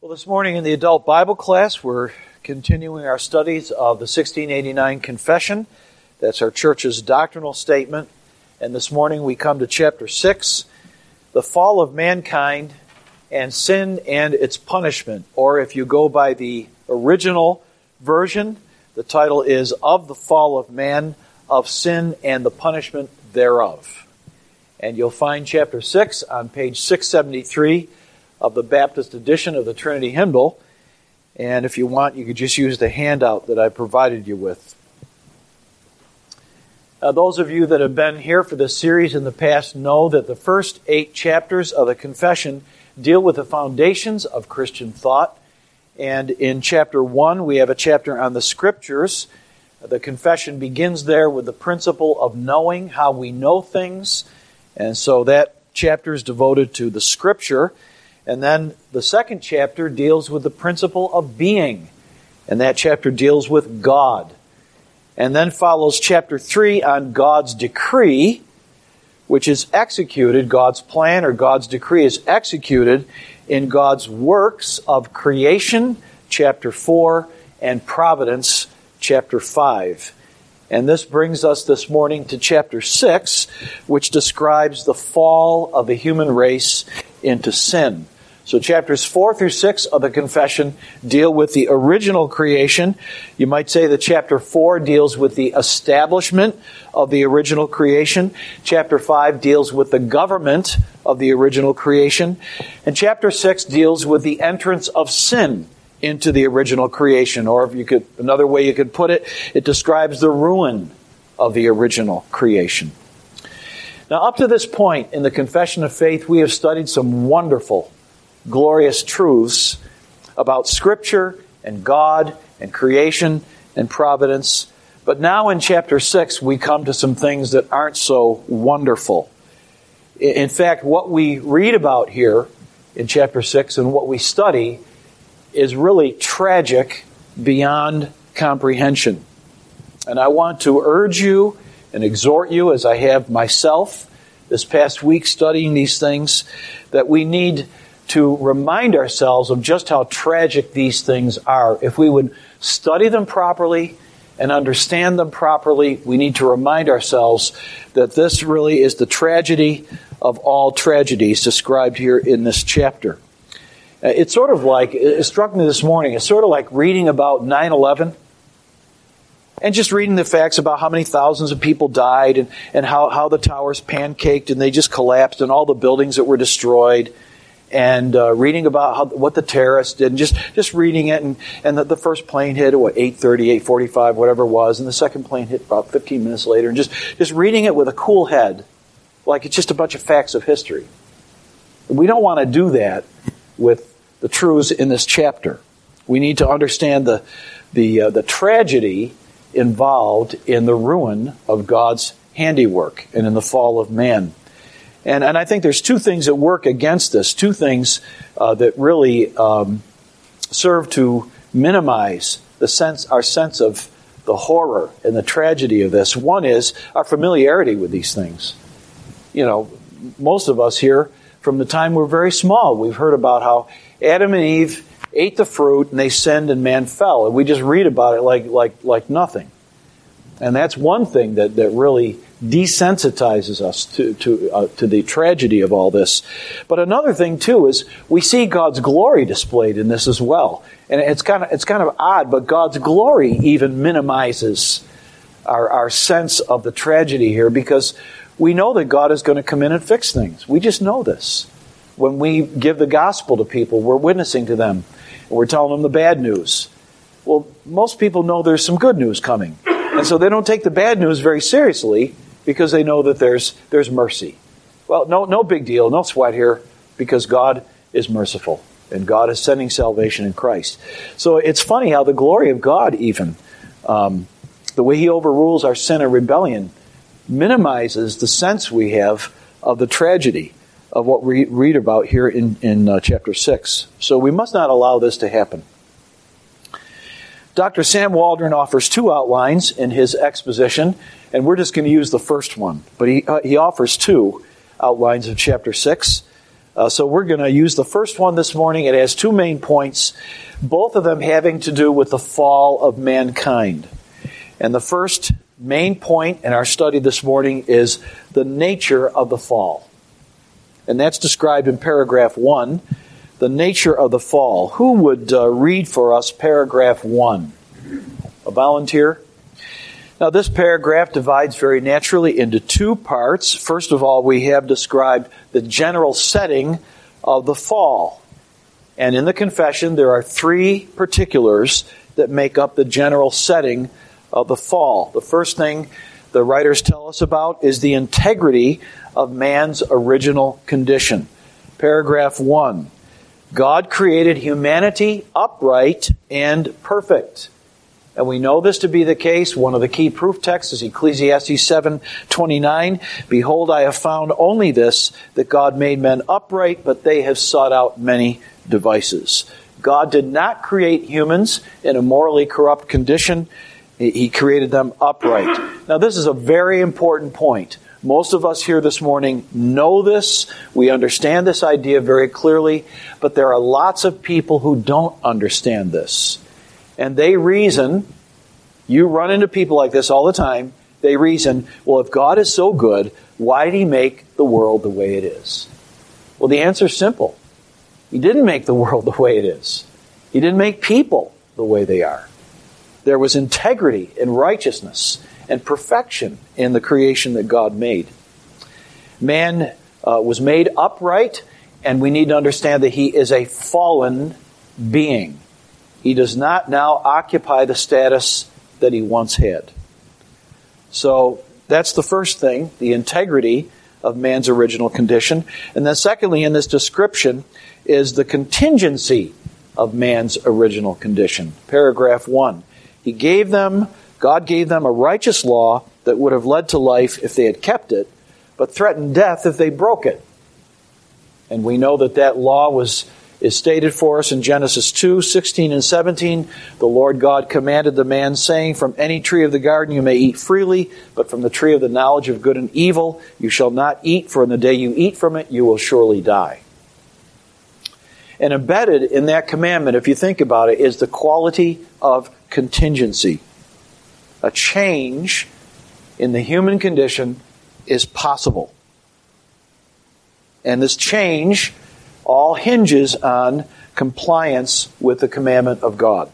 Well, this morning in the adult Bible class, we're continuing our studies of the 1689 Confession. That's our church's doctrinal statement. And this morning we come to chapter 6, the fall of mankind and sin and its punishment. Or if you go by the original version, the title is Of the Fall of Man, of Sin and the Punishment Thereof. And you'll find chapter 6 on page 673 of the Baptist edition of the Trinity Hymnal. And if you want, you could just use the handout that I provided you with. Those of you that have been here for this series in the past know that the first 8 chapters of the Confession deal with the foundations of Christian thought. And in chapter 1, we have a chapter on the Scriptures. The Confession begins there with the principle of knowing, how we know things. And so that chapter is devoted to the Scripture. And then the second chapter deals with the principle of being. And that chapter deals with God. And then follows chapter 3 on God's decree, which is executed, God's plan or God's decree is executed in God's works of creation, chapter 4, and providence, chapter 5. And this brings us this morning to chapter 6, which describes the fall of the human race into sin. So chapters 4 through 6 of the Confession deal with the original creation. You might say that chapter 4 deals with the establishment of the original creation. Chapter 5 deals with the government of the original creation. And chapter 6 deals with the entrance of sin into the original creation. Or if you could, another way you could put it, it describes the ruin of the original creation. Now, up to this point in the Confession of Faith, we have studied some wonderful, glorious truths about Scripture and God and creation and providence. But now in chapter 6, we come to some things that aren't so wonderful. In fact, what we read about here in chapter 6 and what we study is really tragic beyond comprehension. And I want to urge you and exhort you, as I have myself this past week studying these things, that we need to remind ourselves of just how tragic these things are. If we would study them properly and understand them properly, we need to remind ourselves that this really is the tragedy of all tragedies described here in this chapter. It's sort of like, it struck me this morning, it's sort of like reading about 9/11 and just reading the facts about how many thousands of people died and how the towers pancaked and they just collapsed and all the buildings that were destroyed. And reading about what the terrorists did, and just reading it, and the first plane hit at 8:30, 8:45, whatever it was, and the second plane hit about 15 minutes later, and just reading it with a cool head, like it's just a bunch of facts of history. We don't want to do that with the truths in this chapter. We need to understand the tragedy involved in the ruin of God's handiwork and in the fall of man. And I think there's two things that work against this, two things that really serve to minimize our sense of the horror and the tragedy of this. One is our familiarity with these things. You know, most of us here, from the time we're very small, we've heard about how Adam and Eve ate the fruit and they sinned and man fell. And we just read about it like nothing. And that's one thing that really desensitizes us to the tragedy of all this. But another thing too is we see God's glory displayed in this as well. And it's kind of odd, but God's glory even minimizes our sense of the tragedy here, because we know that God is going to come in and fix things. We just know this. When we give the gospel to people, we're witnessing to them and we're telling them the bad news. Well, most people know there's some good news coming. And so they don't take the bad news very seriously because they know that there's mercy. Well, no big deal, no sweat here, because God is merciful and God is sending salvation in Christ. So it's funny how the glory of God even, the way He overrules our sin and rebellion, minimizes the sense we have of the tragedy of what we read about here in chapter 6. So we must not allow this to happen. Dr. Sam Waldron offers 2 outlines in his exposition, and we're just going to use the first one. But he offers 2 outlines of chapter 6. So we're going to use the first one this morning. It has two main points, both of them having to do with the fall of mankind. And the first main point in our study this morning is the nature of the fall. And that's described in paragraph 1, the nature of the fall. Who would read for us paragraph 1? A volunteer? Now, this paragraph divides very naturally into two parts. First of all, we have described the general setting of the fall. And in the confession, there are three particulars that make up the general setting of the fall. The first thing the writers tell us about is the integrity of man's original condition. Paragraph 1, God created humanity upright and perfect. And we know this to be the case. One of the key proof texts is Ecclesiastes 7:29. Behold, I have found only this, that God made men upright, but they have sought out many devices. God did not create humans in a morally corrupt condition. He created them upright. Now, this is a very important point. Most of us here this morning know this. We understand this idea very clearly, but there are lots of people who don't understand this. And they reason, you run into people like this all the time, they reason, well, if God is so good, why did He make the world the way it is? Well, the answer is simple. He didn't make the world the way it is. He didn't make people the way they are. There was integrity and righteousness and perfection in the creation that God made. Man was made upright, and we need to understand that he is a fallen being. He does not now occupy the status that he once had. So that's the first thing, the integrity of man's original condition. And then secondly, in this description, is the contingency of man's original condition. Paragraph 1. God gave them a righteous law that would have led to life if they had kept it, but threatened death if they broke it. And we know that law is stated for us in Genesis 2:16 and 17. The Lord God commanded the man, saying, from any tree of the garden you may eat freely, but from the tree of the knowledge of good and evil you shall not eat, for in the day you eat from it you will surely die. And embedded in that commandment, if you think about it, is the quality of contingency. A change in the human condition is possible. And this change all hinges on compliance with the commandment of God.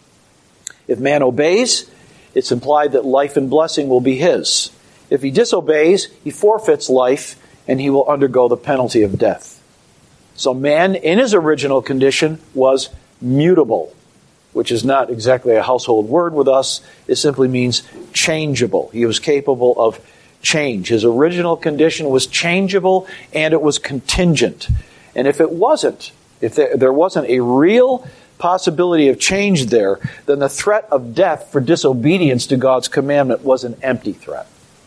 If man obeys, it's implied that life and blessing will be his. If he disobeys, he forfeits life and he will undergo the penalty of death. So man, in his original condition, was mutable, which is not exactly a household word with us. It simply means changeable. He was capable of change. His original condition was changeable and it was contingent. And if it wasn't, if there wasn't a real possibility of change there, then the threat of death for disobedience to God's commandment was an empty threat.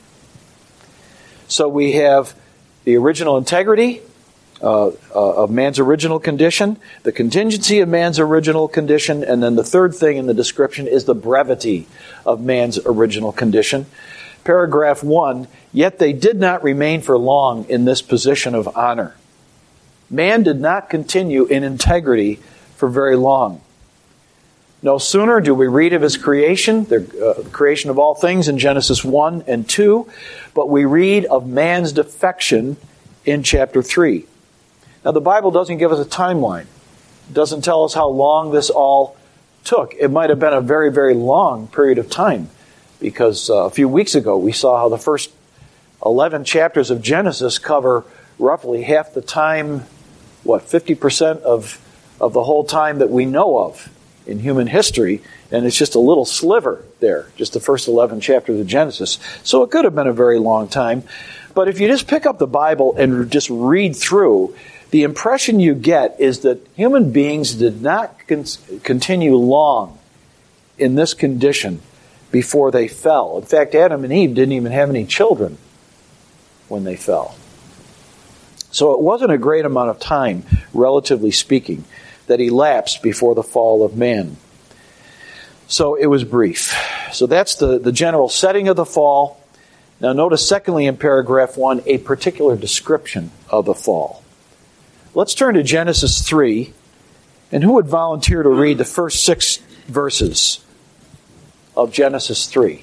So we have the original integrity of man's original condition, the contingency of man's original condition, and then the third thing in the description is the brevity of man's original condition. Paragraph 1, yet they did not remain for long in this position of honor. Man did not continue in integrity for very long. No sooner do we read of his creation, the creation of all things in Genesis 1 and 2, but we read of man's defection in chapter 3. Now, the Bible doesn't give us a timeline. It doesn't tell us how long this all took. It might have been a very, very long period of time, because a few weeks ago we saw how the first 11 chapters of Genesis cover roughly half the time, 50% of the whole time that we know of in human history, and it's just a little sliver there, just the first 11 chapters of Genesis. So it could have been a very long time. But if you just pick up the Bible and just read through, the impression you get is that human beings did not continue long in this condition before they fell. In fact, Adam and Eve didn't even have any children when they fell. So it wasn't a great amount of time, relatively speaking, that elapsed before the fall of man. So it was brief. So that's the general setting of the fall. Now notice secondly in paragraph 1, a particular description of the fall. Let's turn to Genesis 3. And who would volunteer to read the first 6 verses of Genesis 3?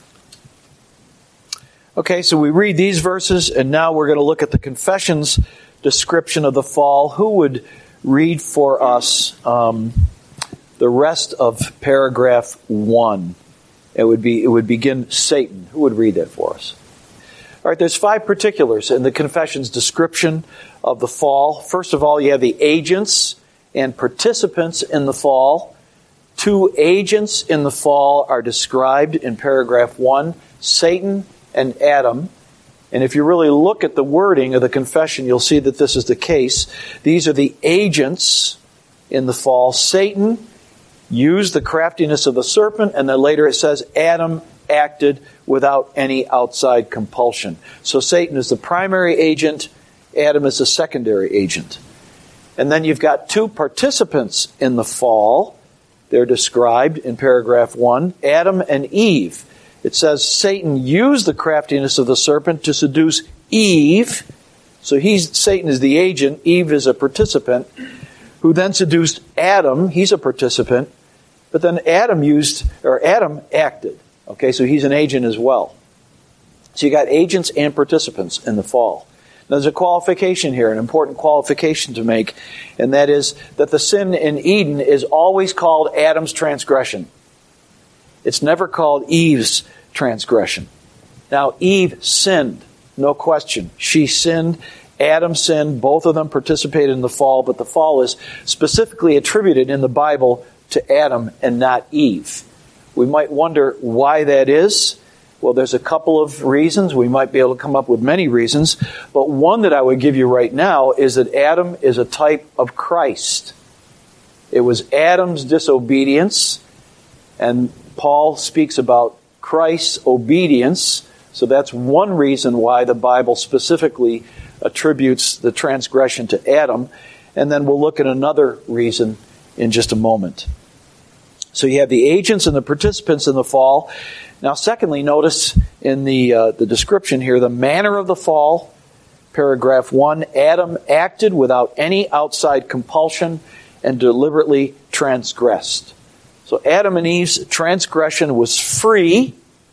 Okay, so we read these verses, and now we're going to look at the confession's description of the fall. Who would read for us the rest of paragraph 1? It would begin Satan. Who would read that for us? All right, there's 5 particulars in the confession's description of the fall. First of all, you have the agents and participants in the fall. 2 agents in the fall are described in paragraph 1, Satan and Adam. And if you really look at the wording of the confession, you'll see that this is the case. These are the agents in the fall. Satan used the craftiness of the serpent, and then later it says Adam acted without any outside compulsion. So Satan is the primary agent, Adam is the secondary agent. And then you've got 2 participants in the fall. They're described in paragraph 1, Adam and Eve. It says Satan used the craftiness of the serpent to seduce Eve. So Satan is the agent, Eve is a participant, who then seduced Adam. He's a participant. But then Adam acted. Okay, so he's an agent as well. So you got agents and participants in the fall. Now, there's a qualification here, an important qualification to make, and that is that the sin in Eden is always called Adam's transgression. It's never called Eve's transgression. Now, Eve sinned, no question. She sinned, Adam sinned, both of them participated in the fall, but the fall is specifically attributed in the Bible to Adam and not Eve. We might wonder why that is. Well, there's a couple of reasons. We might be able to come up with many reasons. But one that I would give you right now is that Adam is a type of Christ. It was Adam's disobedience, and Paul speaks about Christ's obedience. So that's one reason why the Bible specifically attributes the transgression to Adam. And then we'll look at another reason in just a moment. So you have the agents and the participants in the fall. Now, secondly, notice in the description here, the manner of the fall. Paragraph 1, Adam acted without any outside compulsion and deliberately transgressed. So Adam and Eve's transgression was free.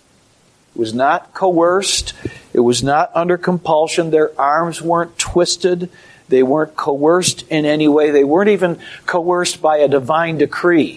It was not coerced. It was not under compulsion. Their arms weren't twisted. They weren't coerced in any way. They weren't even coerced by a divine decree.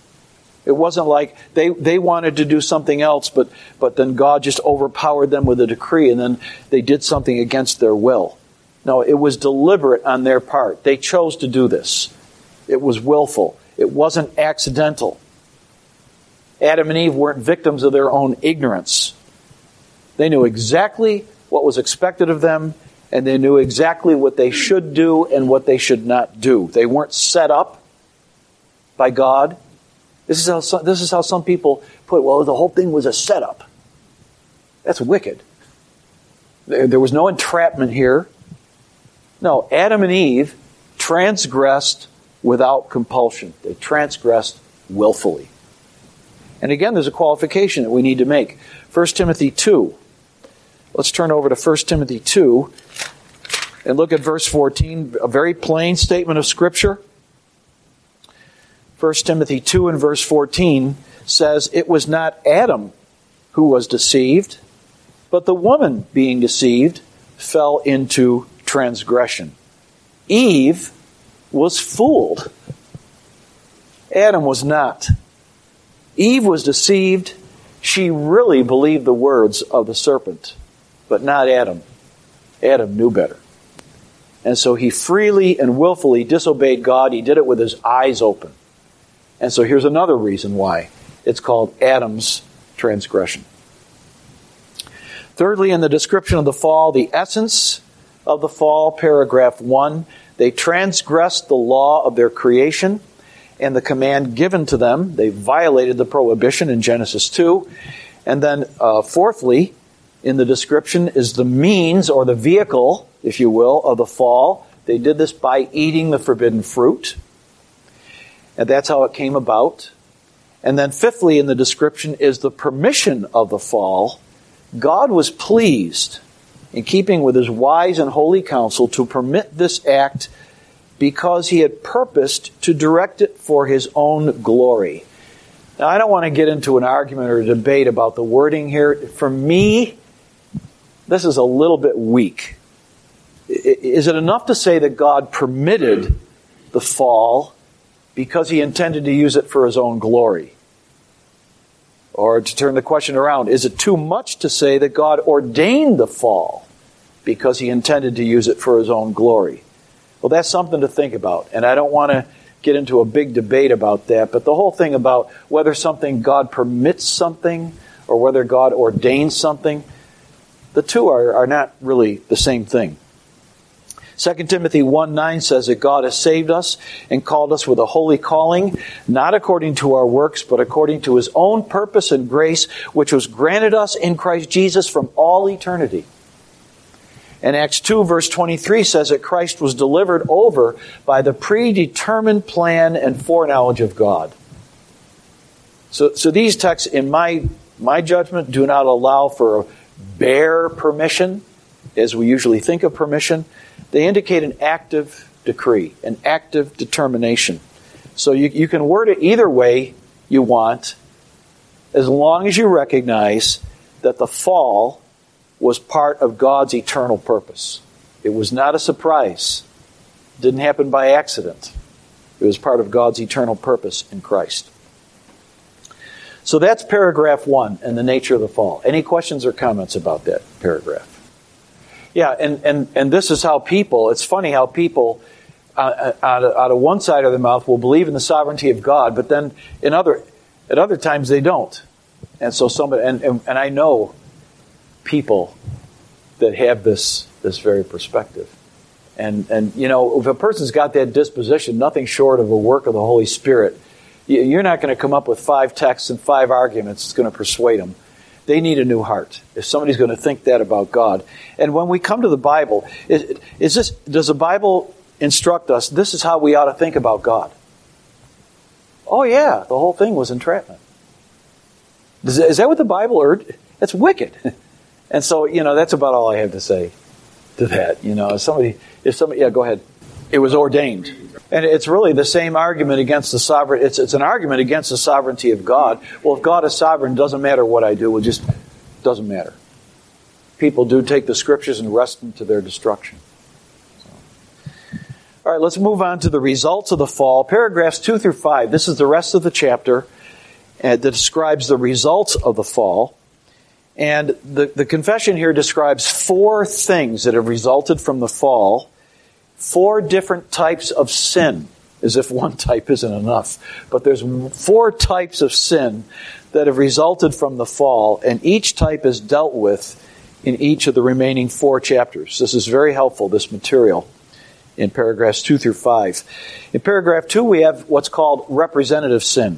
It wasn't like they wanted to do something else, but then God just overpowered them with a decree, and then they did something against their will. No, it was deliberate on their part. They chose to do this. It was willful. It wasn't accidental. Adam and Eve weren't victims of their own ignorance. They knew exactly what was expected of them, and they knew exactly what they should do and what they should not do. They weren't set up by God. This is how some people put it. Well, the whole thing was a setup. That's wicked. There was no entrapment here. No, Adam and Eve transgressed without compulsion. They transgressed willfully. And again, there's a qualification that we need to make. 1 Timothy 2. Let's turn over to 1 Timothy 2 and look at verse 14, a very plain statement of Scripture. 1 Timothy 2 and verse 14 says, "It was not Adam who was deceived, but the woman being deceived fell into transgression." Eve was fooled. Adam was not. Eve was deceived. She really believed the words of the serpent, but not Adam. Adam knew better. And so he freely and willfully disobeyed God. He did it with his eyes open. And so here's another reason why it's called Adam's transgression. Thirdly, in the description of the fall, the essence of the fall, paragraph 1, they transgressed the law of their creation and the command given to them. They violated the prohibition in Genesis 2. And then fourthly, in the description is the means or the vehicle, if you will, of the fall. They did this by eating the forbidden fruit. And that's how it came about. And then fifthly, in the description is the permission of the fall. God was pleased, in keeping with his wise and holy counsel, to permit this act because he had purposed to direct it for his own glory. Now, I don't want to get into an argument or a debate about the wording here. For me, this is a little bit weak. Is it enough to say that God permitted the fall because he intended to use it for his own glory? Or to turn the question around, is it too much to say that God ordained the fall because he intended to use it for his own glory? Well, that's something to think about, and I don't want to get into a big debate about that, but the whole thing about whether something God permits something or whether God ordains something, the two are not really the same thing. 2 Timothy 1:9 says that God has saved us and called us with a holy calling, not according to our works, but according to his own purpose and grace, which was granted us in Christ Jesus from all eternity. And Acts 2 verse 23 says that Christ was delivered over by the predetermined plan and foreknowledge of God. So these texts, in my judgment, do not allow for bare permission, as we usually think of permission. They indicate an active decree, an active determination. So you can word it either way you want, as long as you recognize that the fall was part of God's eternal purpose. It was not a surprise. It didn't happen by accident. It was part of God's eternal purpose in Christ. So that's paragraph 1 and the nature of the fall. Any questions or comments about that paragraph? Yeah, and this is how people, it's funny how people out of one side of their mouth will believe in the sovereignty of God, but then at other times they don't. And so somebody, and I know people that have this very perspective. And you know, if a person's got that disposition, nothing short of a work of the Holy Spirit, you're not going to come up with 5 texts and 5 arguments that's going to persuade them. They need a new heart. If somebody's going to think that about God. And when we come to the Bible, does the Bible instruct us, this is how we ought to think about God? Oh yeah, the whole thing was entrapment. Is that what the Bible urged? That's wicked. And so, you know, that's about all I have to say to that. You know, if somebody, yeah, go ahead. It was ordained. And it's really the same argument against the sovereign. It's an argument against the sovereignty of God. Well, if God is sovereign, it doesn't matter what I do. It just doesn't matter. People do take the scriptures and wrest them to their destruction. All right, let's move on to the results of the fall. Paragraphs 2 through 5. This is the rest of the chapter that describes the results of the fall. And the confession here describes 4 things that have resulted from the fall. 4 different types of sin, as if one type isn't enough. But there's 4 types of sin that have resulted from the fall, and each type is dealt with in each of the remaining 4 chapters. This is very helpful, this material, in paragraphs 2 through 5. In paragraph 2, we have what's called representative sin.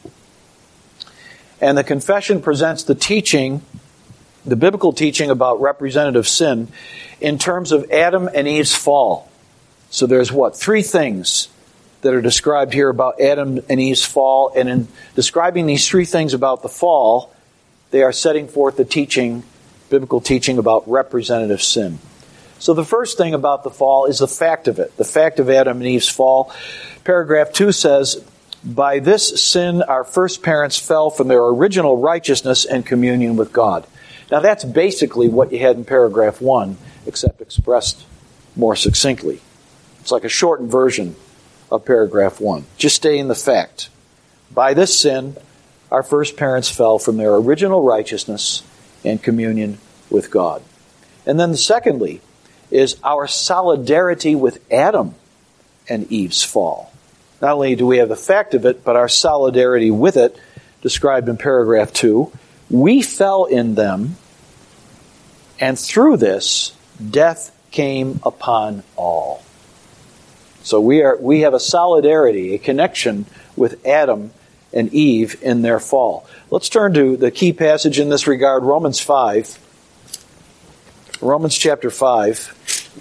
And the confession presents the teaching, the biblical teaching about representative sin, in terms of Adam and Eve's fall. So there's 3 things that are described here about Adam and Eve's fall. And in describing these 3 things about the fall, they are setting forth the teaching, biblical teaching about representative sin. So the first thing about the fall is the fact of it, the fact of Adam and Eve's fall. Paragraph 2 says, by this sin our first parents fell from their original righteousness and communion with God. Now that's basically what you had in paragraph 1, except expressed more succinctly. It's like a shortened version of paragraph 1. Just stay in the fact. By this sin, our first parents fell from their original righteousness and communion with God. And then secondly is our solidarity with Adam and Eve's fall. Not only do we have the fact of it, but our solidarity with it, described in paragraph 2. We fell in them, and through this, death came upon all. So we have a solidarity, a connection with Adam and Eve in their fall. Let's turn to the key passage in this regard, Romans 5. Romans chapter 5.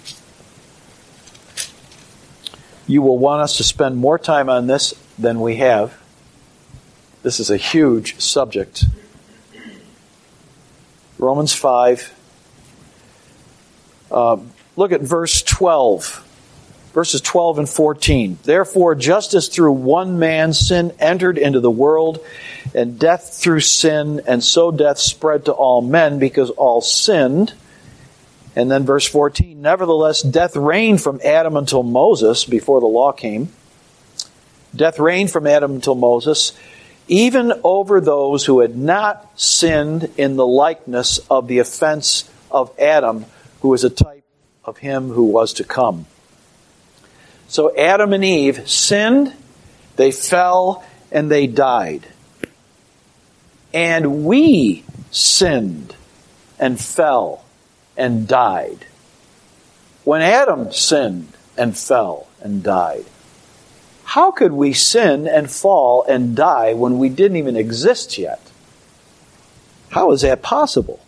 You will want us to spend more time on this than we have. This is a huge subject. Romans 5. Look at verse 12. Verses 12 and 14. Therefore, just as through one man sin entered into the world, and death through sin, and so death spread to all men because all sinned. And then verse 14, nevertheless, death reigned from Adam until Moses, before the law came. Death reigned from Adam until Moses, even over those who had not sinned in the likeness of the offense of Adam, who is a type of him who was to come. So Adam and Eve sinned, they fell, and they died. And we sinned and fell and died. When Adam sinned and fell and died, how could we sin and fall and die when we didn't even exist yet? How is that possible?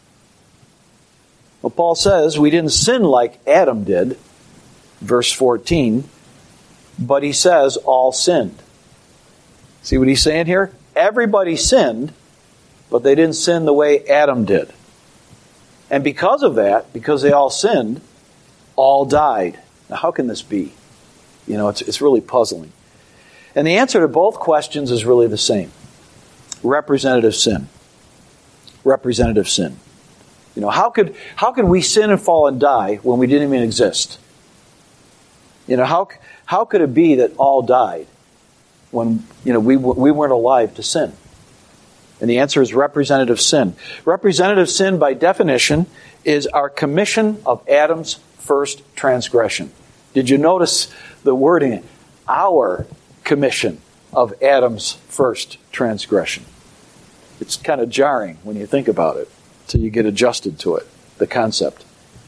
Well, Paul says we didn't sin like Adam did, verse 14, but he says all sinned. See what he's saying here? Everybody sinned, but they didn't sin the way Adam did. And because of that, because they all sinned, all died. Now, how can this be? You know, it's really puzzling. And the answer to both questions is really the same. Representative sin. Representative sin. You know, how could we sin and fall and die when we didn't even exist? You know, how could it be that all died when, you know, we weren't alive to sin? And the answer is representative sin. Representative sin, by definition, is our commission of Adam's first transgression. Did you notice the wording? Our commission of Adam's first transgression. It's kind of jarring when you think about it, till you get adjusted to it, the concept.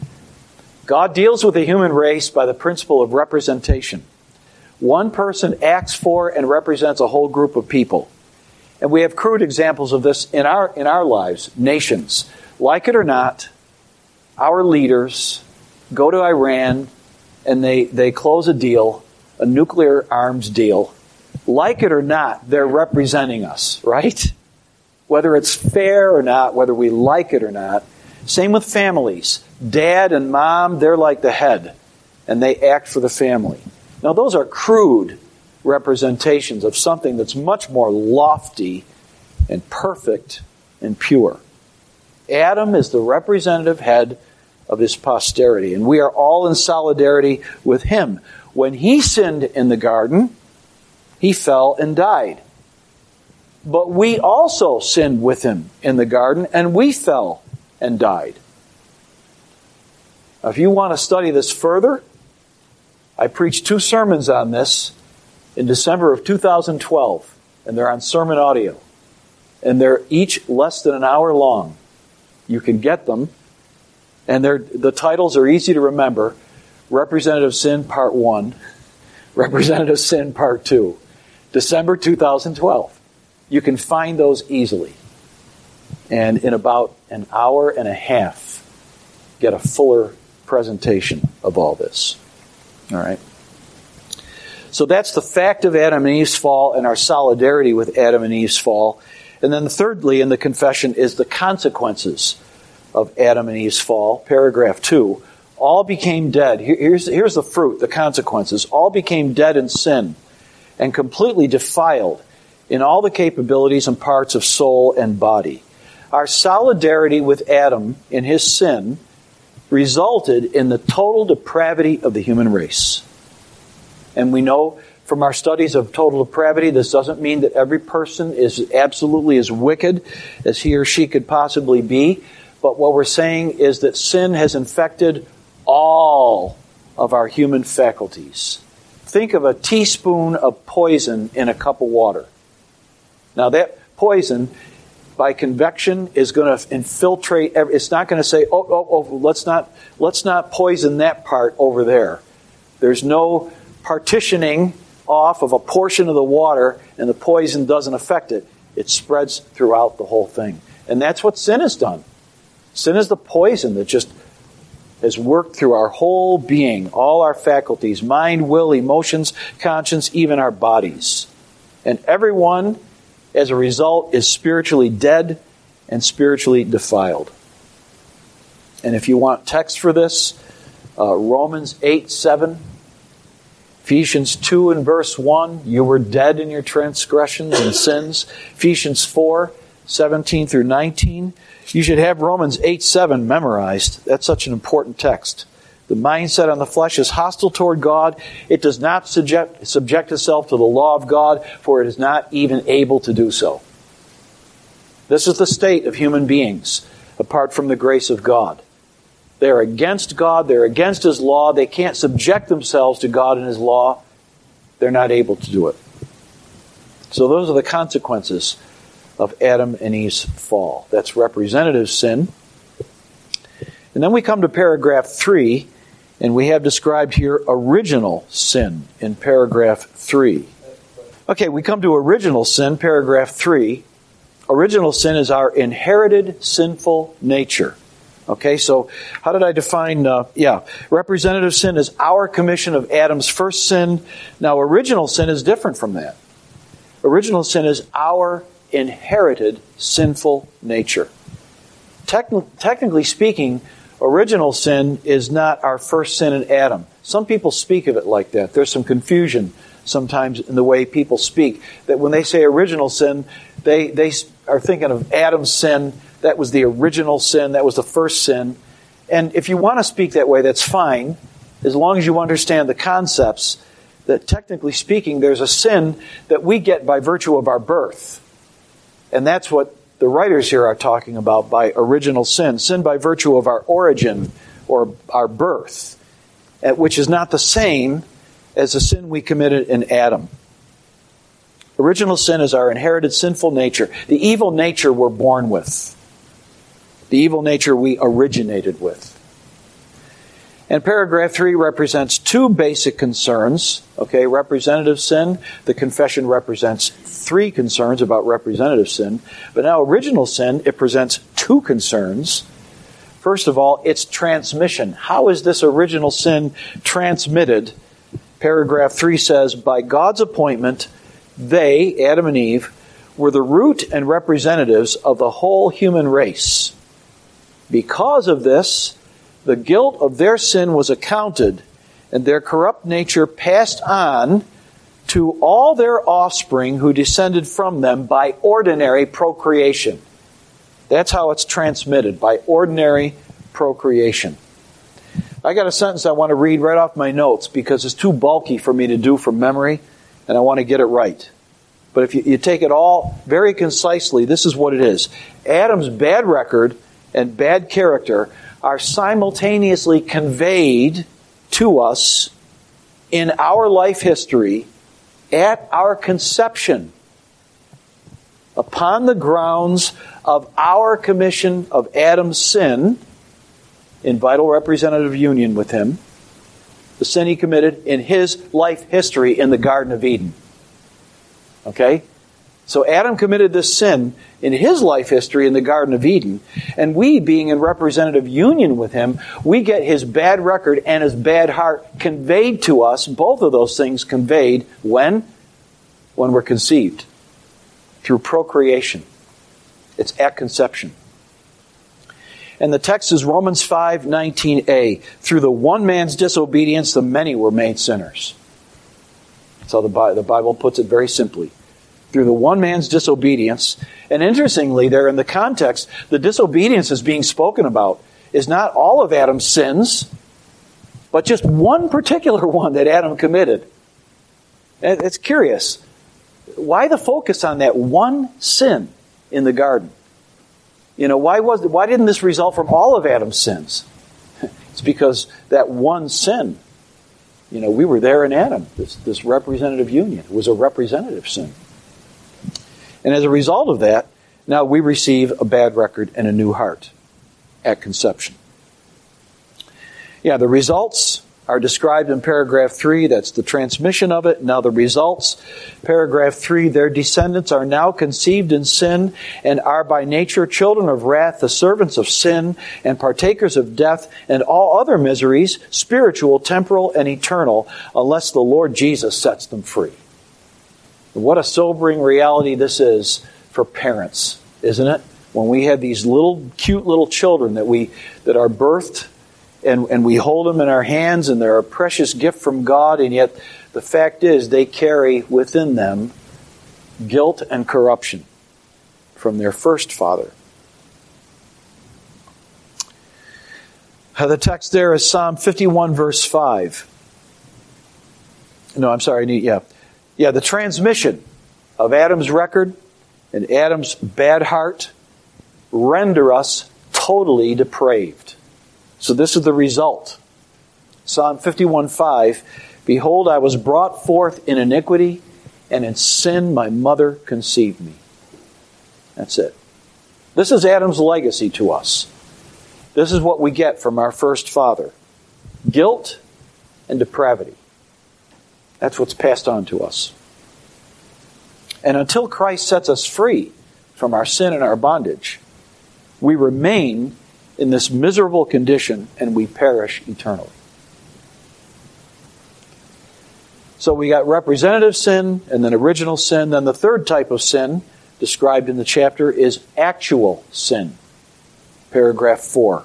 God deals with the human race by the principle of representation. One person acts for and represents a whole group of people. And we have crude examples of this in our lives, nations. Like it or not, our leaders go to Iran and they close a deal, a nuclear arms deal. Like it or not, they're representing us, right? Whether it's fair or not, whether we like it or not. Same with families. Dad and mom, they're like the head, and they act for the family. Now, those are crude representations of something that's much more lofty and perfect and pure. Adam is the representative head of his posterity, and we are all in solidarity with him. When he sinned in the garden, he fell and died. But we also sinned with him in the garden, and we fell and died. Now, if you want to study this further, I preached 2 sermons on this in December of 2012, and they're on sermon audio. And they're each less than an hour long. You can get them, and the titles are easy to remember. Representative Sin, Part 1. Representative Sin, Part 2. December 2012. You can find those easily. And in about an hour and a half, get a fuller presentation of all this. All right. So that's the fact of Adam and Eve's fall and our solidarity with Adam and Eve's fall. And then thirdly in the confession is the consequences of Adam and Eve's fall. Paragraph 2. All became dead. Here's the fruit, the consequences. All became dead in sin and completely defiled in all the capabilities and parts of soul and body. Our solidarity with Adam in his sin resulted in the total depravity of the human race. And we know from our studies of total depravity, this doesn't mean that every person is absolutely as wicked as he or she could possibly be. But what we're saying is that sin has infected all of our human faculties. Think of a teaspoon of poison in a cup of water. Now that poison, by convection, is going to infiltrate. It's not going to say, let's not poison that part over there. There's no partitioning off of a portion of the water, and the poison doesn't affect it. It spreads throughout the whole thing. And that's what sin has done. Sin is the poison that just has worked through our whole being, all our faculties, mind, will, emotions, conscience, even our bodies. And everyone, as a result, is spiritually dead and spiritually defiled. And if you want text for this, Romans 8:7 Ephesians 2 and verse 1, you were dead in your transgressions and sins. Ephesians 4, 17 through 19. You should have Romans 8:7 memorized. That's such an important text. The mindset on the flesh is hostile toward God. It does not subject itself to the law of God, for it is not even able to do so. This is the state of human beings, apart from the grace of God. They're against God. They're against His law. They can't subject themselves to God and His law. They're not able to do it. So those are the consequences of Adam and Eve's fall. That's representative sin. And then we come to paragraph 3, and we have described here original sin in paragraph 3. Okay, we come to original sin, paragraph 3. Original sin is our inherited sinful nature. Okay, so how did I define, representative sin is our commission of Adam's first sin. Now, original sin is different from that. Original sin is our inherited sinful nature. Technically speaking, original sin is not our first sin in Adam. Some people speak of it like that. There's some confusion sometimes in the way people speak, that when they say original sin, they are thinking of Adam's sin. That was the original sin. That was the first sin. And if you want to speak that way, that's fine, as long as you understand the concepts that, technically speaking, there's a sin that we get by virtue of our birth. And that's what the writers here are talking about by original sin. Sin by virtue of our origin or our birth, which is not the same as the sin we committed in Adam. Original sin is our inherited sinful nature. The evil nature we're born with. The evil nature we originated with. And paragraph 3 represents two basic concerns. Okay, representative sin. The confession represents 3 concerns about representative sin. But now original sin, it presents 2 concerns. First of all, its transmission. How is this original sin transmitted? Paragraph 3 says, by God's appointment, they, Adam and Eve, were the root and representatives of the whole human race. Because of this, the guilt of their sin was accounted, and their corrupt nature passed on to all their offspring who descended from them by ordinary procreation. That's how it's transmitted, by ordinary procreation. I got a sentence I want to read right off my notes because it's too bulky for me to do from memory, and I want to get it right. But if you take it all very concisely, this is what it is. Adam's bad record and bad character are simultaneously conveyed to us in our life history at our conception upon the grounds of our commission of Adam's sin in vital representative union with him, the sin he committed in his life history in the Garden of Eden. Okay? So Adam committed this sin in his life history in the Garden of Eden, and we, being in representative union with him, we get his bad record and his bad heart conveyed to us, both of those things conveyed, when? When we're conceived. Through procreation. It's at conception. And the text is Romans 5:19a. Through the one man's disobedience, the many were made sinners. That's how the Bible puts it very simply. Through the one man's disobedience. And interestingly, there in the context, the disobedience is being spoken about is not all of Adam's sins, but just one particular one that Adam committed. And it's curious. Why the focus on that one sin in the garden? You know, why didn't this result from all of Adam's sins? It's because that one sin, you know, we were there in Adam, this representative union. It was a representative sin. And as a result of that, now we receive a bad record and a new heart at conception. Yeah, the results are described in paragraph 3. That's the transmission of it. Now the results, paragraph 3, their descendants are now conceived in sin and are by nature children of wrath, the servants of sin, and partakers of death and all other miseries, spiritual, temporal, and eternal, unless the Lord Jesus sets them free. What a sobering reality this is for parents, isn't it? When we have these cute little children that are birthed and we hold them in our hands and they're a precious gift from God, and yet The fact is, they carry within them guilt and corruption from their first father. The text there is Psalm 51, verse 5. No, I'm sorry. The transmission of Adam's record and Adam's bad heart render us totally depraved. So this is the result. Psalm 51:5, Behold, I was brought forth in iniquity, and in sin my mother conceived me. That's it. This is Adam's legacy to us. This is what we get from our first father. Guilt and depravity. That's what's passed on to us. And until Christ sets us free from our sin and our bondage, we remain in this miserable condition and we perish eternally. So we got representative sin and then original sin. Then the third type of sin described in the chapter is actual sin. Paragraph 4.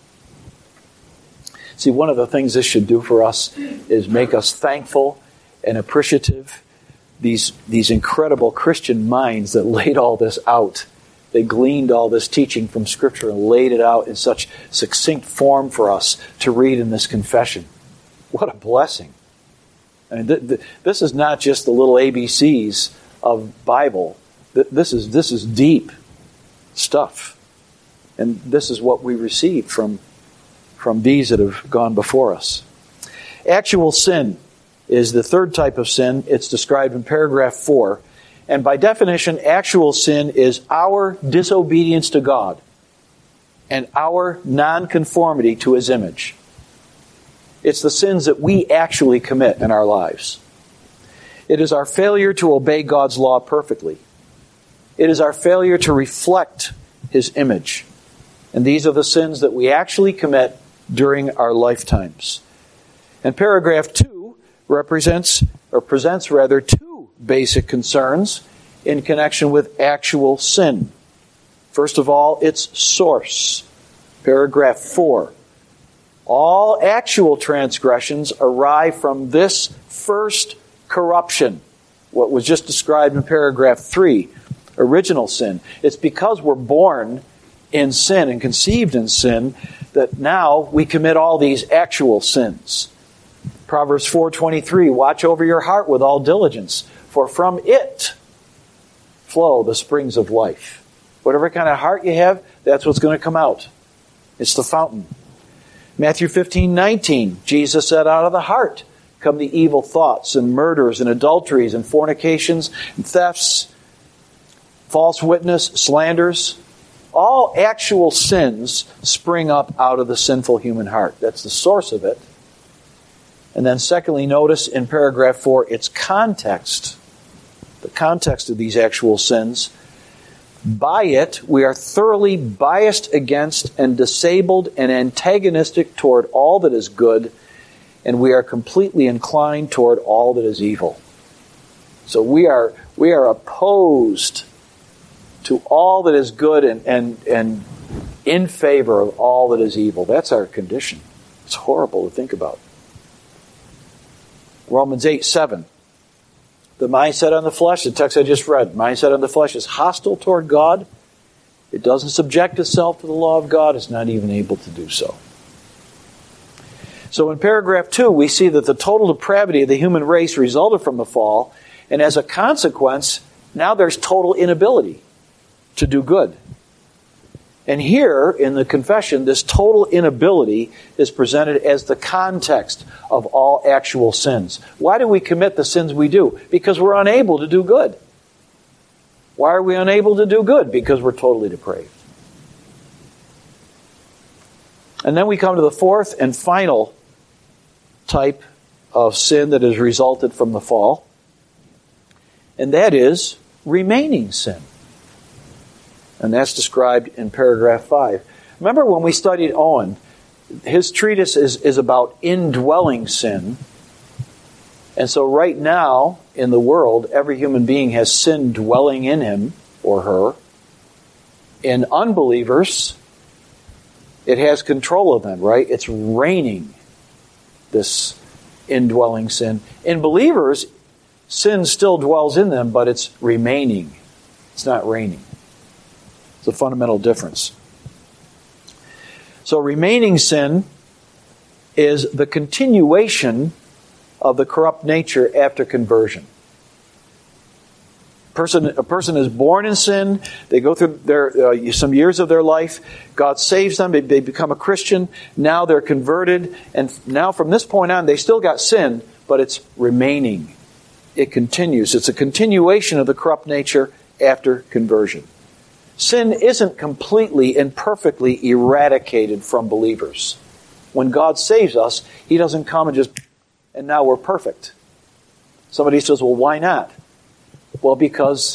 See, one of the things this should do for us is make us thankful and appreciative. These incredible Christian minds that laid all this out. They gleaned all this teaching from Scripture and laid it out in such succinct form for us to read in this confession. What a blessing. I mean, this is not just the little ABCs of Bible. This is deep stuff. And this is what we received from these that have gone before us. Actual sin is the third type of sin. It's described in paragraph 4. And by definition, actual sin is our disobedience to God and our nonconformity to His image. It's the sins that we actually commit in our lives. It is our failure to obey God's law perfectly. It is our failure to reflect His image. And these are the sins that we actually commit during our lifetimes. And paragraph 2 presents two basic concerns in connection with actual sin. First of all, its source. Paragraph 4. All actual transgressions arise from this first corruption, what was just described in paragraph 3, original sin. It's because we're born in sin and conceived in sin that now we commit all these actual sins. Proverbs 4:23, watch over your heart with all diligence, for from it flow the springs of life. Whatever kind of heart you have, that's what's going to come out. It's the fountain. Matthew 15:19, Jesus said, out of the heart come the evil thoughts and murders and adulteries and fornications and thefts, false witness, slanders. All actual sins spring up out of the sinful human heart. That's the source of it. And then secondly, notice in paragraph 4, its context. The context of these actual sins. By it, we are thoroughly biased against and disabled and antagonistic toward all that is good, and we are completely inclined toward all that is evil. So we are opposed to all that is good and in favor of all that is evil. That's our condition. It's horrible to think about. Romans 8:7. The mindset on the flesh, the text I just read, mindset on the flesh is hostile toward God. It doesn't subject itself to the law of God. It's not even able to do so. So in paragraph 2, we see that the total depravity of the human race resulted from the fall, and as a consequence, now there's total inability to do good. And here, in the confession, this total inability is presented as the context of all actual sins. Why do we commit the sins we do? Because we're unable to do good. Why are we unable to do good? Because we're totally depraved. And then we come to the fourth and final type of sin that has resulted from the fall, and that is remaining sin. And that's described in paragraph 5. Remember when we studied Owen, his treatise is about indwelling sin. And so right now, in the world, every human being has sin dwelling in him or her. In unbelievers, it has control of them, right? It's reigning, this indwelling sin. In believers, sin still dwells in them, but it's remaining. It's not reigning. It's a fundamental difference. So remaining sin is the continuation of the corrupt nature after conversion. A person is born in sin. They go through some years of their life. God saves them. They become a Christian. Now they're converted. And now from this point on, they still got sin, but it's remaining. It continues. It's a continuation of the corrupt nature after conversion. Sin isn't completely and perfectly eradicated from believers. When God saves us, He doesn't come and now we're perfect. Somebody says, well, why not? Well, because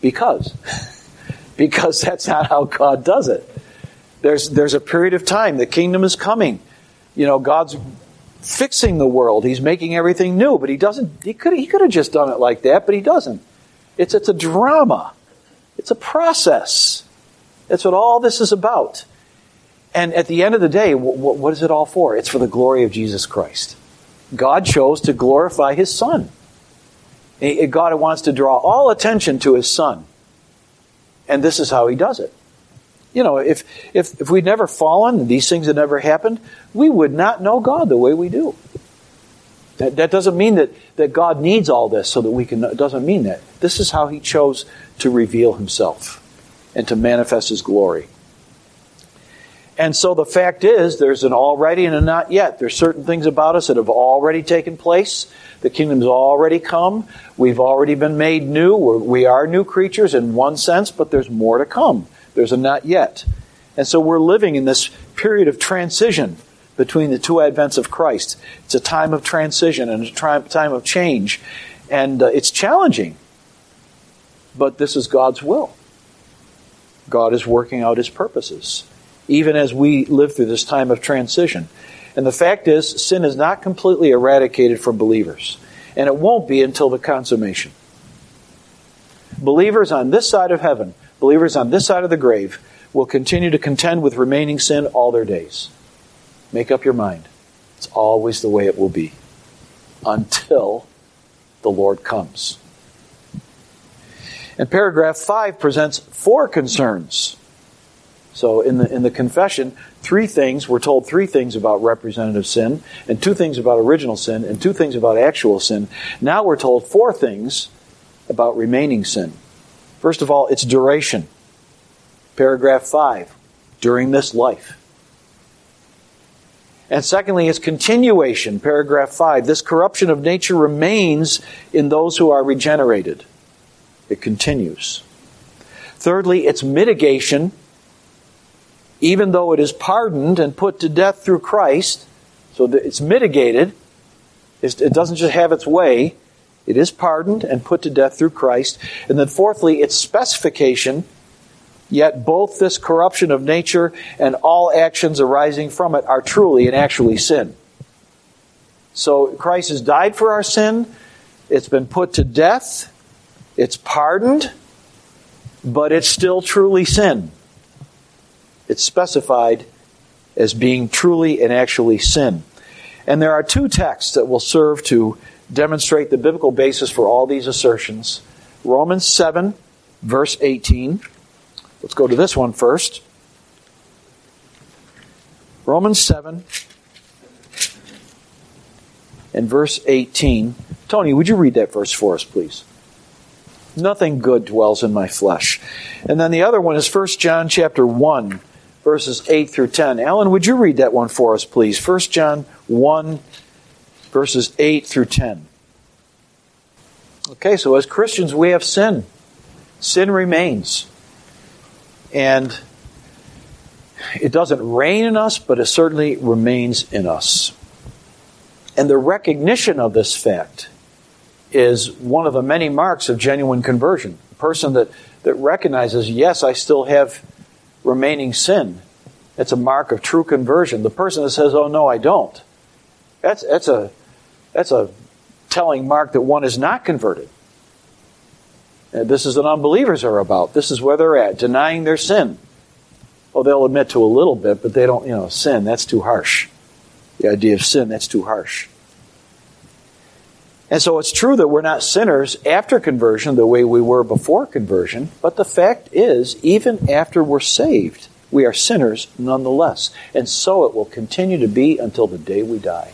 that's not how God does it. There's a period of time. The kingdom is coming. God's fixing the world. He's making everything new, but He doesn't. He could have just done it like that, but He doesn't. It's a drama. It's a process. That's what all this is about. And at the end of the day, what is it all for? It's for the glory of Jesus Christ. God chose to glorify His Son. God wants to draw all attention to His Son. And this is how He does it. If we'd never fallen and these things had never happened, we would not know God the way we do. That doesn't mean that God needs all this so that we can know. It doesn't mean that. This is how He chose to reveal Himself and to manifest His glory. And so the fact is, there's an already and a not yet. There's certain things about us that have already taken place. The kingdom's already come. We've already been made new. We are new creatures in one sense, but there's more to come. There's a not yet. And so we're living in this period of transition between the two advents of Christ. It's a time of transition and a time of change. And it's challenging. But this is God's will. God is working out His purposes, even as we live through this time of transition. And the fact is, sin is not completely eradicated from believers. And it won't be until the consummation. Believers on this side of heaven, believers on this side of the grave, will continue to contend with remaining sin all their days. Make up your mind. It's always the way it will be. Until the Lord comes. And paragraph 5 presents 4 concerns. So in the confession, 3 things, we're told 3 things about representative sin, and 2 things about original sin, and 2 things about actual sin. Now we're told 4 things about remaining sin. First of all, its duration. Paragraph 5, during this life. And secondly, its continuation. Paragraph 5, this corruption of nature remains in those who are regenerated. It continues. Thirdly, its mitigation. Even though it is pardoned and put to death through Christ, so that it's mitigated, it doesn't just have its way, it is pardoned and put to death through Christ. And then fourthly, its specification, yet both this corruption of nature and all actions arising from it are truly and actually sin. So Christ has died for our sin, it's been put to death, it's pardoned, but it's still truly sin. It's specified as being truly and actually sin. And there are 2 texts that will serve to demonstrate the biblical basis for all these assertions. Romans 7, verse 18. Let's go to this one first. Romans 7 and verse 18. Tony, would you read that verse for us, please? Nothing good dwells in my flesh. And then the other one is 1 John chapter 1, verses 8 through 10. Alan, would you read that one for us, please? 1 John 1, verses 8 through 10. Okay, so as Christians, we have sin. Sin remains. And it doesn't reign in us, but it certainly remains in us. And the recognition of this fact is one of the many marks of genuine conversion. A person that recognizes, yes, I still have remaining sin. It's a mark of true conversion. The person that says, oh no, I don't. That's a telling mark that one is not converted. And this is what unbelievers are about. This is where they're at, denying their sin. Oh, they'll admit to a little bit, but they don't, sin, that's too harsh. The idea of sin, that's too harsh. And so it's true that we're not sinners after conversion the way we were before conversion, but the fact is, even after we're saved, we are sinners nonetheless. And so it will continue to be until the day we die.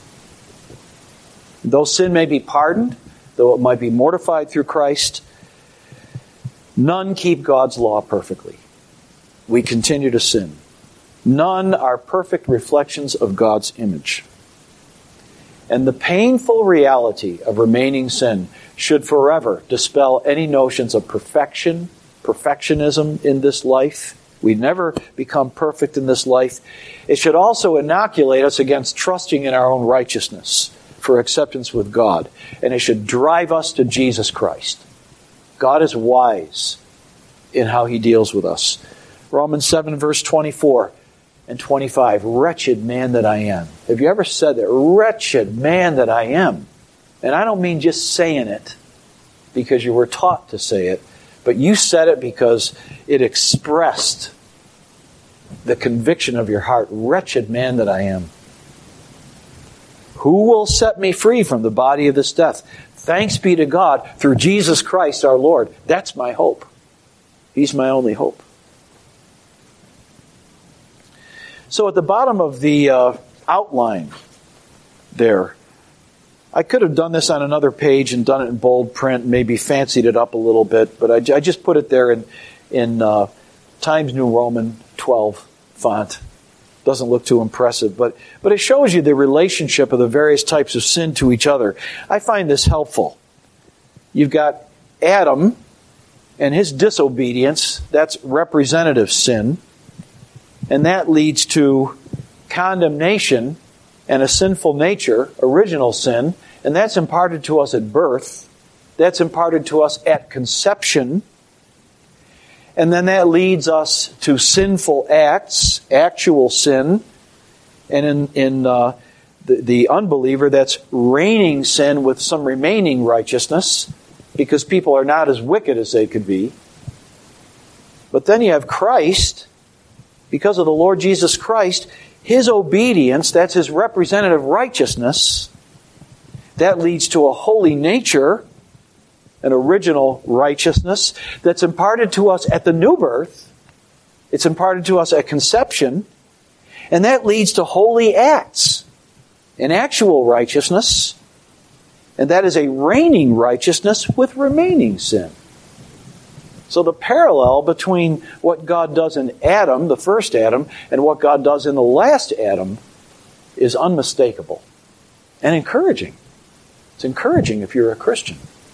Though sin may be pardoned, though it might be mortified through Christ, none keep God's law perfectly. We continue to sin. None are perfect reflections of God's image. And the painful reality of remaining sin should forever dispel any notions of perfectionism in this life. We never become perfect in this life. It should also inoculate us against trusting in our own righteousness for acceptance with God. And it should drive us to Jesus Christ. God is wise in how He deals with us. Romans 7 verse 24 and 25. Wretched man that I am. Have you ever said that? Wretched man that I am. And I don't mean just saying it because you were taught to say it, but you said it because it expressed the conviction of your heart. Wretched man that I am. Who will set me free from the body of this death? Thanks be to God through Jesus Christ our Lord. That's my hope. He's my only hope. So at the bottom of the outline there, I could have done this on another page and done it in bold print, maybe fancied it up a little bit, but I just put it there in Times New Roman 12 font. Doesn't look too impressive, but it shows you the relationship of the various types of sin to each other. I find this helpful. You've got Adam and his disobedience. That's representative sin. And that leads to condemnation and a sinful nature, original sin. And that's imparted to us at birth. That's imparted to us at conception. And then that leads us to sinful acts, actual sin. And in the unbeliever, that's reigning sin with some remaining righteousness, because people are not as wicked as they could be. But then you have Christ, because of the Lord Jesus Christ, His obedience, that's His representative righteousness, that leads to a holy nature, an original righteousness that's imparted to us at the new birth. It's imparted to us at conception. And that leads to holy acts, an actual righteousness. And that is a reigning righteousness with remaining sin. So the parallel between what God does in Adam, the first Adam, and what God does in the last Adam is unmistakable and encouraging. It's encouraging if you're a Christian.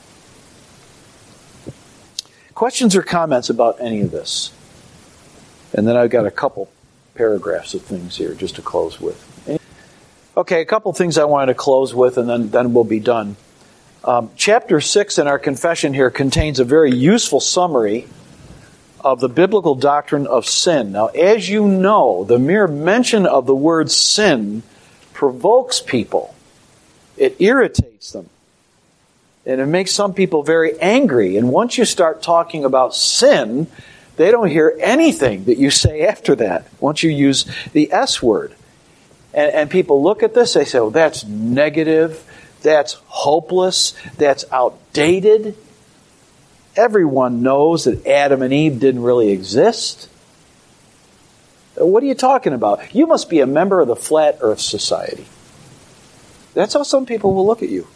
Questions or comments about any of this? And then I've got a couple paragraphs of things here just to close with. Okay, a couple things I wanted to close with, and then we'll be done. Chapter 6 in our confession here contains a very useful summary of the biblical doctrine of sin. Now, as you know, the mere mention of the word sin provokes people. It irritates them. And it makes some people very angry. And once you start talking about sin, they don't hear anything that you say after that, once you use the S word. And people look at this, they say, oh, that's negative, that's hopeless, that's outdated. Everyone knows that Adam and Eve didn't really exist. What are you talking about? You must be a member of the Flat Earth Society. That's how some people will look at you.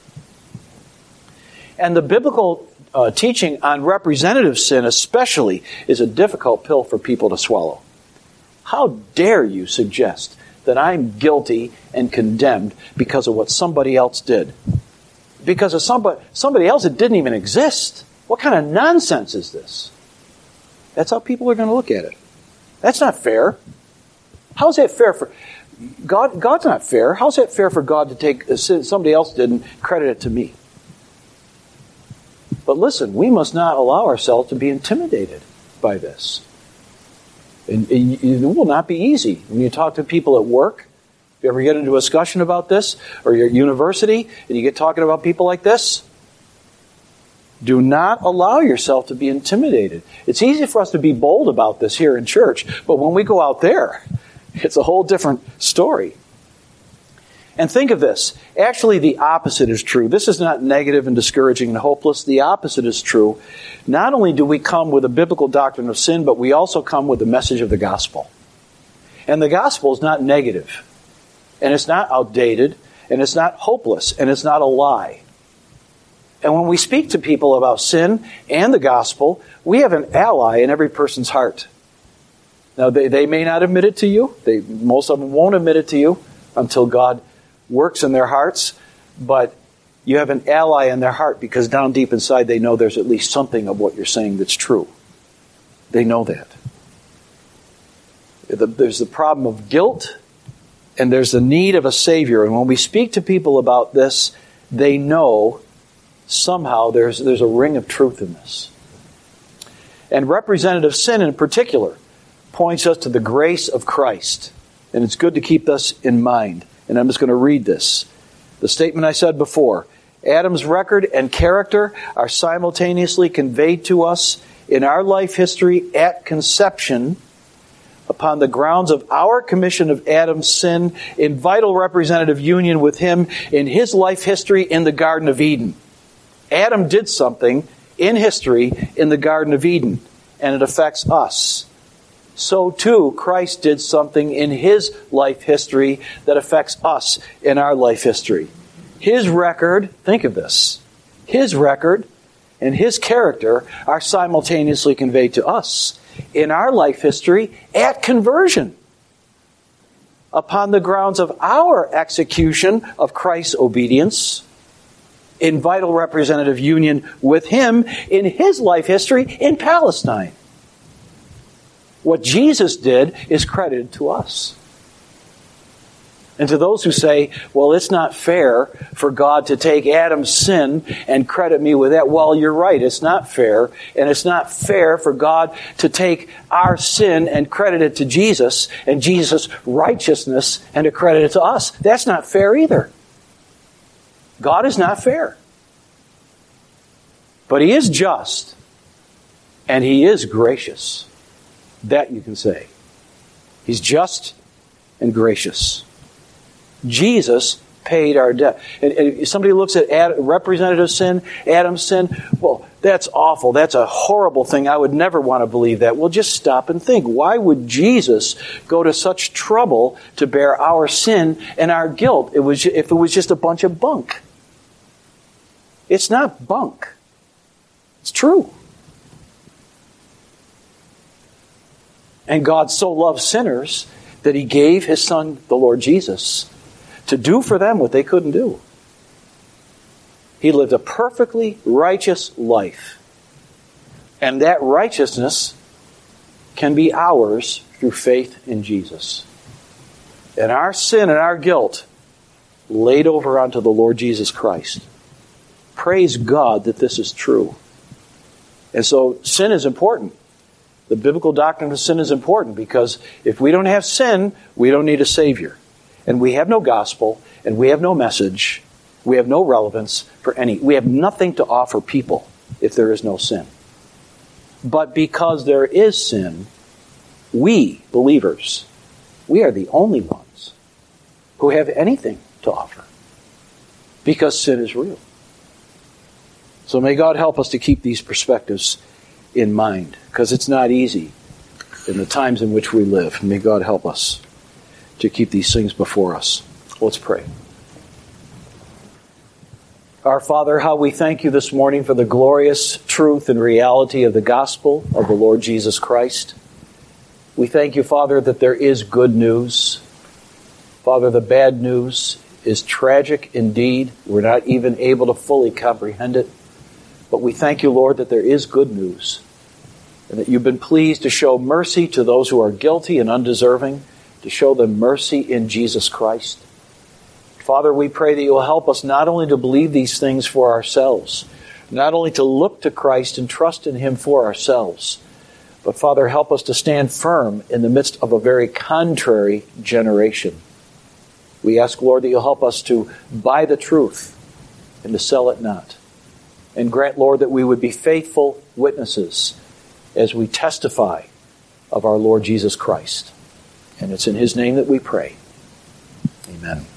And the biblical teaching on representative sin especially is a difficult pill for people to swallow. How dare you suggest that I'm guilty and condemned because of what somebody else did? Because of somebody else that didn't even exist? What kind of nonsense is this? That's how people are going to look at it. That's not fair. How's that fair for God? God's not fair. How's that fair for God to take somebody else did and credit it to me? But listen, we must not allow ourselves to be intimidated by this. And it will not be easy. When you talk to people at work, if you ever get into a discussion about this, or you're at university, and you get talking about people like this, do not allow yourself to be intimidated. It's easy for us to be bold about this here in church, but when we go out there, it's a whole different story. And think of this. Actually, the opposite is true. This is not negative and discouraging and hopeless. The opposite is true. Not only do we come with a biblical doctrine of sin, but we also come with the message of the gospel. And the gospel is not negative. And it's not outdated. And it's not hopeless. And it's not a lie. And when we speak to people about sin and the gospel, we have an ally in every person's heart. Now, they may not admit it to you. Most of them won't admit it to you until God works in their hearts. But you have an ally in their heart because down deep inside they know there's at least something of what you're saying that's true. They know that. There's the problem of guilt, and there's the need of a Savior. And when we speak to people about this, they know somehow there's a ring of truth in this. And representative sin in particular points us to the grace of Christ. And it's good to keep this in mind. And I'm just going to read this. The statement I said before. Adam's record and character are simultaneously conveyed to us in our life history at conception upon the grounds of our commission of Adam's sin in vital representative union with him in his life history in the Garden of Eden. Adam did something in history in the Garden of Eden, and it affects us. So too, Christ did something in his life history that affects us in our life history. His record, think of this, his record and his character are simultaneously conveyed to us in our life history at conversion upon the grounds of our execution of Christ's obedience in vital representative union with him in his life history in Palestine. What Jesus did is credited to us. And to those who say, well, it's not fair for God to take Adam's sin and credit me with that. Well, you're right, it's not fair. And it's not fair for God to take our sin and credit it to Jesus and Jesus' righteousness and to credit it to us. That's not fair either. God is not fair. But He is just and He is gracious. That you can say. He's just and gracious. Jesus paid our debt. And if somebody looks at representative sin, Adam's sin, well, that's awful. That's a horrible thing. I would never want to believe that. Well, just stop and think. Why would Jesus go to such trouble to bear our sin and our guilt if it was just a bunch of bunk? It's not bunk. It's true. And God so loved sinners that He gave His Son, the Lord Jesus, to do for them what they couldn't do. He lived a perfectly righteous life. And that righteousness can be ours through faith in Jesus. And our sin and our guilt laid over onto the Lord Jesus Christ. Praise God that this is true. And so sin is important. The biblical doctrine of sin is important because if we don't have sin, we don't need a Savior. And we have no gospel, and we have no message, we have no relevance for any. We have nothing to offer people if there is no sin. But because there is sin, we, believers, we are the only ones who have anything to offer. Because sin is real. So may God help us to keep these perspectives in mind, because it's not easy in the times in which we live. May God help us to keep these things before us. Let's pray. Our Father, how we thank You this morning for the glorious truth and reality of the gospel of the Lord Jesus Christ. We thank You, Father, that there is good news. Father, the bad news is tragic indeed. We're not even able to fully comprehend it. But we thank You, Lord, that there is good news and that You've been pleased to show mercy to those who are guilty and undeserving, to show them mercy in Jesus Christ. Father, we pray that You'll help us not only to believe these things for ourselves, not only to look to Christ and trust in Him for ourselves, but Father, help us to stand firm in the midst of a very contrary generation. We ask, Lord, that You'll help us to buy the truth and to sell it not. And grant, Lord, that we would be faithful witnesses as we testify of our Lord Jesus Christ. And it's in His name that we pray. Amen.